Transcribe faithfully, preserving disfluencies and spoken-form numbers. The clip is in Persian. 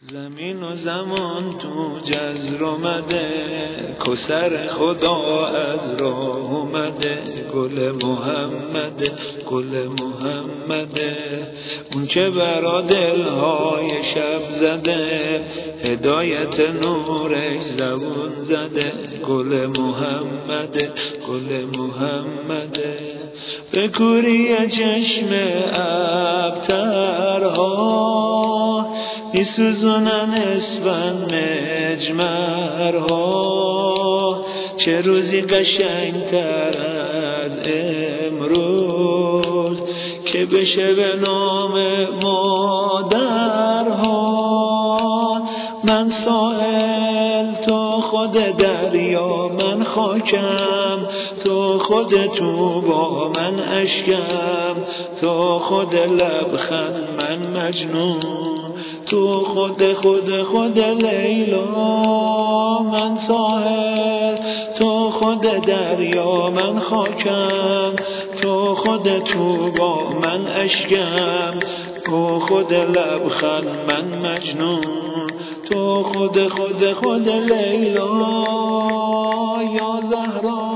زمین و زمان تو جزر اومده، کسر خدا از راه اومده. گل محمده، گل محمده، اون که برا دلهای شب زده، هدایت نورش زبون زده. گل محمده، گل محمده، به کوری چشم ابترها میسوزونن اسفند مجمرها. چه روزی قشنگتر از امروز که بشه به نام مادرها. من ساحل تو خود دریا، من خاکم تو خود تو با من اشکم، تو خود لبخند من مجنون، تو خود خود خود لیلا. من ساحل تو خود دریا، من خاکم تو خود تو با من اشکم، تو خود لبخند من مجنون، تو خود خود خود لیلا. یا زهرا